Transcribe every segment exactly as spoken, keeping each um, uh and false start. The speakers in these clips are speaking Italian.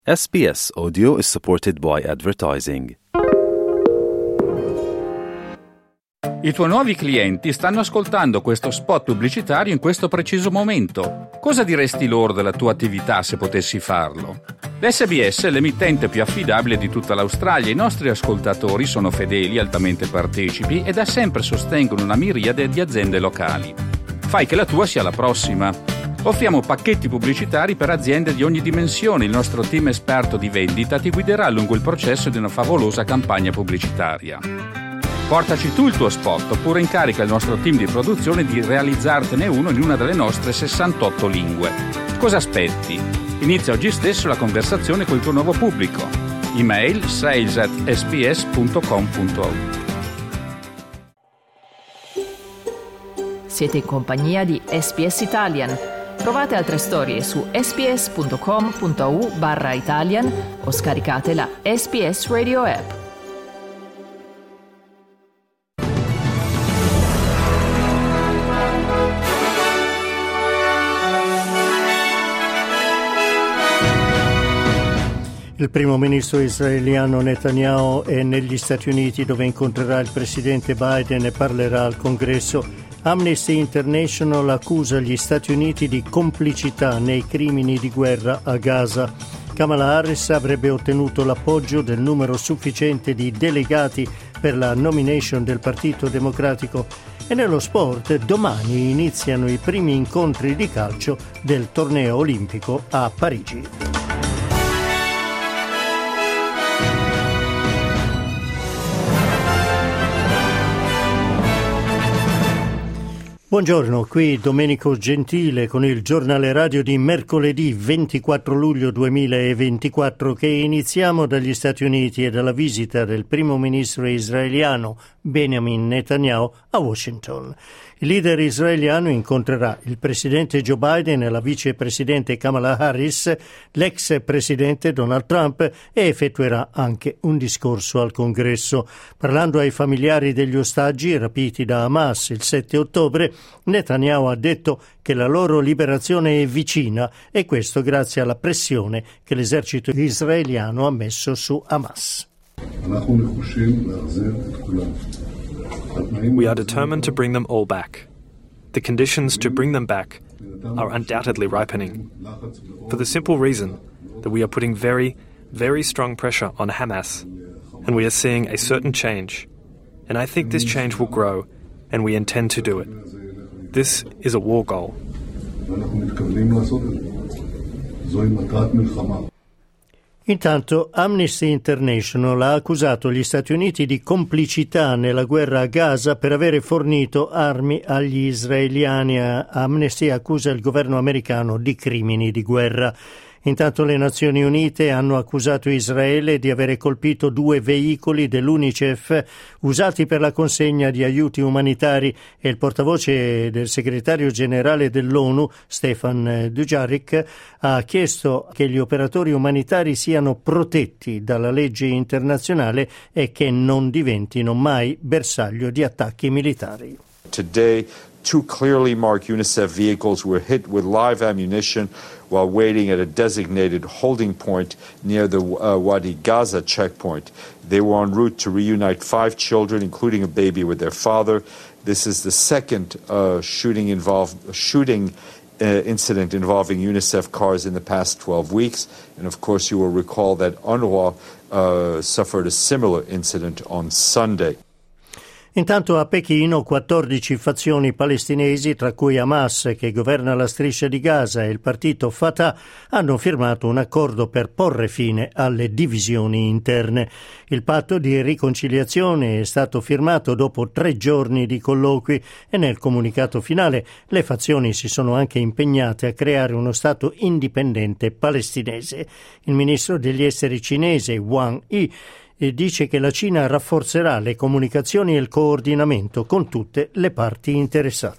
S B S Audio is supported by advertising. I tuoi nuovi clienti stanno ascoltando questo spot pubblicitario in questo preciso momento. Cosa diresti loro della tua attività se potessi farlo? L'S B S è l'emittente più affidabile di tutta l'Australia. I nostri ascoltatori sono fedeli, altamente partecipi e da sempre sostengono una miriade di aziende locali. Fai che la tua sia la prossima. Offriamo pacchetti pubblicitari per aziende di ogni dimensione. Il nostro team esperto di vendita ti guiderà lungo il processo di una favolosa campagna pubblicitaria. Portaci tu il tuo spot oppure incarica il nostro team di produzione di realizzartene uno in una delle nostre sessantotto lingue. Cosa aspetti? Inizia oggi stesso la conversazione con il tuo nuovo pubblico. Email sales at s b s punto com punto a u. Siete in compagnia di S B S Italian. Trovate altre storie su sbs.com.au barra Italian o scaricate la S B S Radio app. Il primo ministro israeliano Netanyahu è negli Stati Uniti, dove incontrerà il presidente Biden e parlerà al Congresso. Amnesty International accusa gli Stati Uniti di complicità nei crimini di guerra a Gaza. Kamala Harris avrebbe ottenuto l'appoggio del numero sufficiente di delegati per la nomination del Partito Democratico. E nello sport, domani iniziano i primi incontri di calcio del torneo olimpico a Parigi. Buongiorno, qui Domenico Gentile con il giornale radio di mercoledì ventiquattro luglio duemilaventiquattro, che iniziamo dagli Stati Uniti e dalla visita del primo ministro israeliano Benjamin Netanyahu a Washington. Il leader israeliano incontrerà il presidente Joe Biden e la vicepresidente Kamala Harris, l'ex presidente Donald Trump, e effettuerà anche un discorso al Congresso. Parlando ai familiari degli ostaggi rapiti da Hamas il sette ottobre, Netanyahu ha detto che la loro liberazione è vicina, e questo grazie alla pressione che l'esercito israeliano ha messo su Hamas. We are determined to bring them all back. The conditions to bring them back are undoubtedly ripening, for the simple reason that we are putting very, very strong pressure on Hamas, and we are seeing a certain change. And I think this change will grow, and we intend to do it. This is a war goal. Intanto Amnesty International ha accusato gli Stati Uniti di complicità nella guerra a Gaza per avere fornito armi agli israeliani. Amnesty accusa il governo americano di crimini di guerra. Intanto le Nazioni Unite hanno accusato Israele di avere colpito due veicoli dell'UNICEF usati per la consegna di aiuti umanitari, e il portavoce del segretario generale dell'ONU, Stefan Dujarric, ha chiesto che gli operatori umanitari siano protetti dalla legge internazionale e che non diventino mai bersaglio di attacchi militari. Today, two clearly marked UNICEF vehicles were hit with live ammunition while waiting at a designated holding point near the uh, Wadi Gaza checkpoint. They were en route to reunite five children, including a baby, with their father. This is the second uh, shooting involved shooting uh, incident involving UNICEF cars in the past twelve weeks. And of course, you will recall that UNRWA uh, suffered a similar incident on Sunday. Intanto a Pechino quattordici fazioni palestinesi, tra cui Hamas, che governa la striscia di Gaza, e il partito Fatah, hanno firmato un accordo per porre fine alle divisioni interne. Il patto di riconciliazione è stato firmato dopo tre giorni di colloqui, e nel comunicato finale le fazioni si sono anche impegnate a creare uno Stato indipendente palestinese. Il ministro degli esteri cinese Wang Yi e dice che la Cina rafforzerà le comunicazioni e il coordinamento con tutte le parti interessate.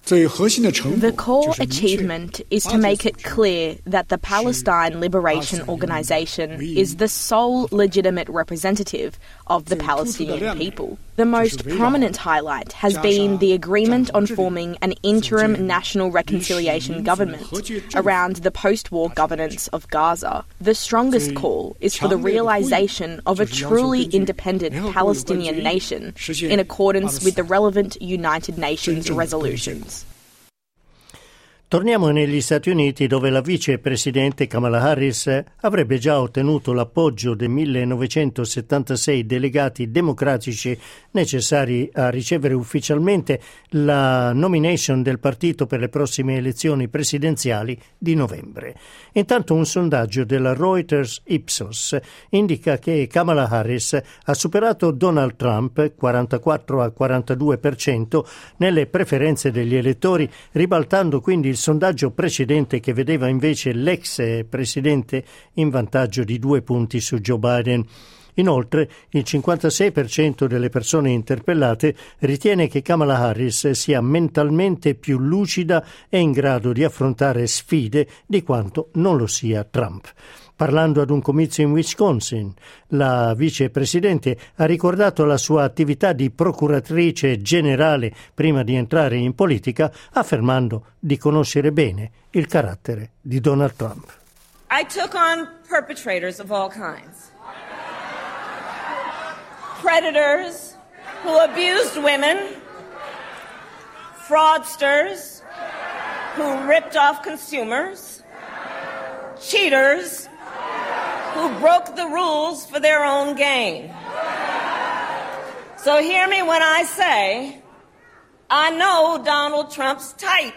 The core achievement is to make it clear that the Palestine Liberation Organization is the sole legitimate representative of the Palestinian people. The most prominent highlight has been the agreement on forming an interim national reconciliation government around the post-war governance of Gaza. The strongest call is for the realization of a truly independent Palestinian nation in accordance with the relevant United Nations resolutions. Torniamo negli Stati Uniti, dove la vicepresidente Kamala Harris avrebbe già ottenuto l'appoggio dei millenovecentosettantasei delegati democratici necessari a ricevere ufficialmente la nomination del partito per le prossime elezioni presidenziali di novembre. Intanto un sondaggio della Reuters Ipsos indica che Kamala Harris ha superato Donald Trump quarantaquattro a quarantadue per cento nelle preferenze degli elettori, ribaltando quindi il sondaggio precedente che vedeva invece l'ex presidente in vantaggio di due punti su Joe Biden. Inoltre, il cinquantasei per cento delle persone interpellate ritiene che Kamala Harris sia mentalmente più lucida e in grado di affrontare sfide di quanto non lo sia Trump. Parlando ad un comizio in Wisconsin, la vicepresidente ha ricordato la sua attività di procuratrice generale prima di entrare in politica, affermando di conoscere bene il carattere di Donald Trump. I took on perpetrators of all kinds. Predators who abused women, fraudsters who ripped off consumers, cheaters who broke the rules for their own gain. So hear me when I say, I know Donald Trump's type.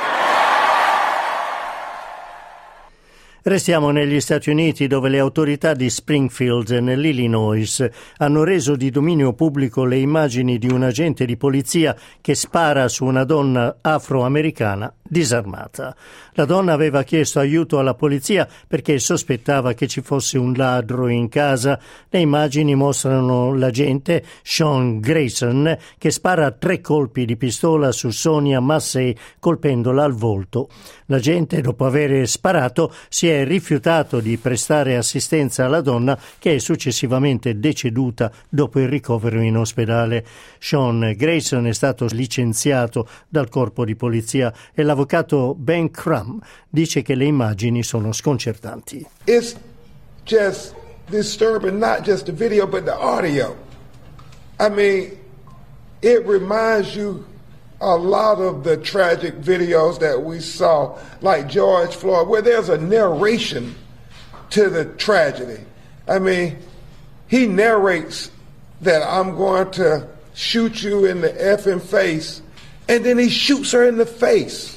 Restiamo negli Stati Uniti, dove le autorità di Springfield, nell'Illinois, hanno reso di dominio pubblico le immagini di un agente di polizia che spara su una donna afroamericana disarmata. La donna aveva chiesto aiuto alla polizia perché sospettava che ci fosse un ladro in casa. Le immagini mostrano l'agente Sean Grayson che spara tre colpi di pistola su Sonia Massey, colpendola al volto. L'agente, dopo aver sparato, si è rifiutato di prestare assistenza alla donna, che è successivamente deceduta dopo il ricovero in ospedale. Sean Grayson è stato licenziato dal corpo di polizia e l'avvocato Ben Crum dice che le immagini sono sconcertanti. It's just disturbing, not just the video but the audio. I mean, it reminds you a lot of the tragic videos that we saw, like George Floyd, where there's a narration to the tragedy. I mean, he narrates that I'm going to shoot you in the effing face, and then he shoots her in the face.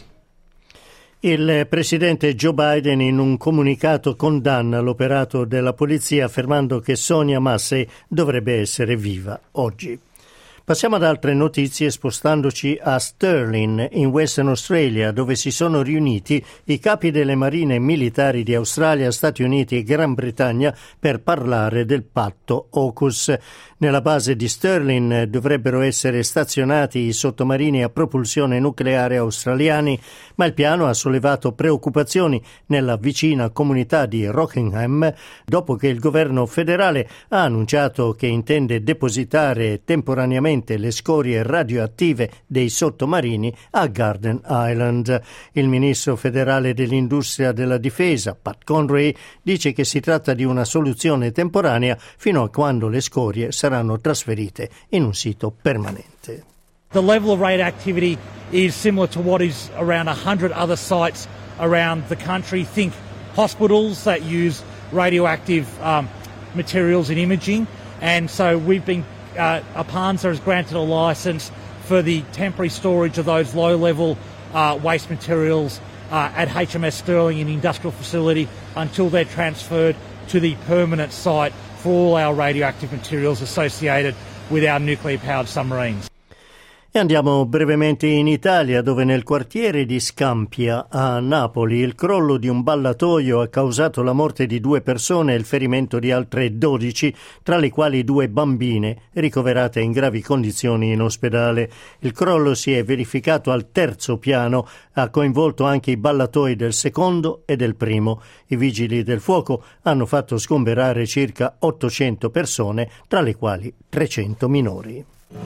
Il presidente Joe Biden in un comunicato condanna l'operato della polizia, affermando che Sonia Massey dovrebbe essere viva oggi. Passiamo ad altre notizie, spostandoci a Stirling, in Western Australia, dove si sono riuniti i capi delle marine militari di Australia, Stati Uniti e Gran Bretagna per parlare del patto AUKUS. Nella base di Stirling dovrebbero essere stazionati i sottomarini a propulsione nucleare australiani, ma il piano ha sollevato preoccupazioni nella vicina comunità di Rockingham, dopo che il governo federale ha annunciato che intende depositare temporaneamente le scorie radioattive dei sottomarini a Garden Island. Il ministro federale dell'industria della difesa, Pat Conroy, dice che si tratta di una soluzione temporanea fino a quando le scorie saranno trasferite in un sito permanente. The level of radioactivity is similar to what is around one hundred other sites around the country. Think hospitals that use radioactive um, materials in imaging, and so we've been Uh, APANSA has granted a licence for the temporary storage of those low-level uh, waste materials uh, at H M S Stirling in the industrial facility until they're transferred to the permanent site for all our radioactive materials associated with our nuclear-powered submarines. E andiamo brevemente in Italia, dove nel quartiere di Scampia, a Napoli, il crollo di un ballatoio ha causato la morte di due persone e il ferimento di altre dodici, tra le quali due bambine ricoverate in gravi condizioni in ospedale. Il crollo si è verificato al terzo piano, ha coinvolto anche i ballatoi del secondo e del primo. I vigili del fuoco hanno fatto sgomberare circa ottocento persone, tra le quali trecento minori.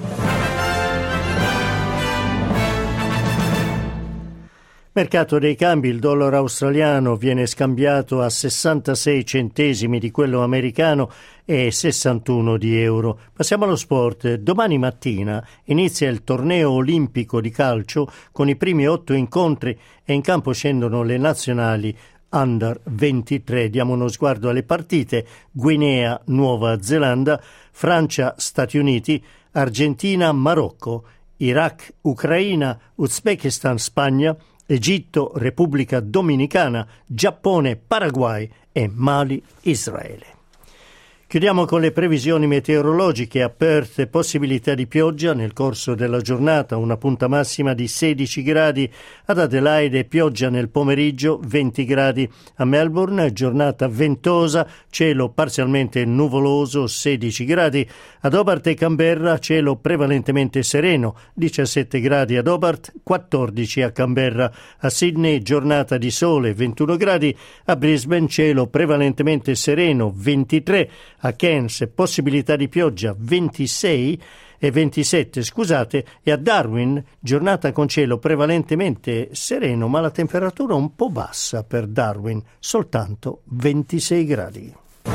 Mercato dei cambi, il dollaro australiano viene scambiato a sessantasei centesimi di quello americano e sessantuno di euro. Passiamo allo sport. Domani mattina inizia il torneo olimpico di calcio con i primi otto incontri e in campo scendono le nazionali under ventitré. Diamo uno sguardo alle partite: Guinea, Nuova Zelanda, Francia, Stati Uniti, Argentina, Marocco, Iraq, Ucraina, Uzbekistan, Spagna, Egitto, Repubblica Dominicana, Giappone, Paraguay e Mali, Israele. Chiudiamo con le previsioni meteorologiche. A Perth possibilità di pioggia nel corso della giornata, una punta massima di sedici gradi. Ad Adelaide pioggia nel pomeriggio, venti gradi. A Melbourne giornata ventosa, cielo parzialmente nuvoloso, sedici gradi. Ad Hobart e Canberra cielo prevalentemente sereno, diciassette gradi ad Hobart, quattordici a Canberra. A Sydney giornata di sole, ventuno gradi. A Brisbane cielo prevalentemente sereno, ventitré. A Cairns possibilità di pioggia, ventisei e ventisette, scusate, e a Darwin giornata con cielo prevalentemente sereno, ma la temperatura un po' bassa per Darwin, soltanto ventisei gradi.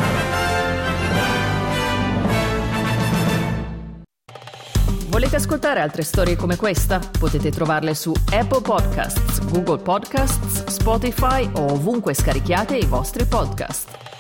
Volete ascoltare altre storie come questa? Potete trovarle su Apple Podcasts, Google Podcasts, Spotify o ovunque scarichiate i vostri podcast.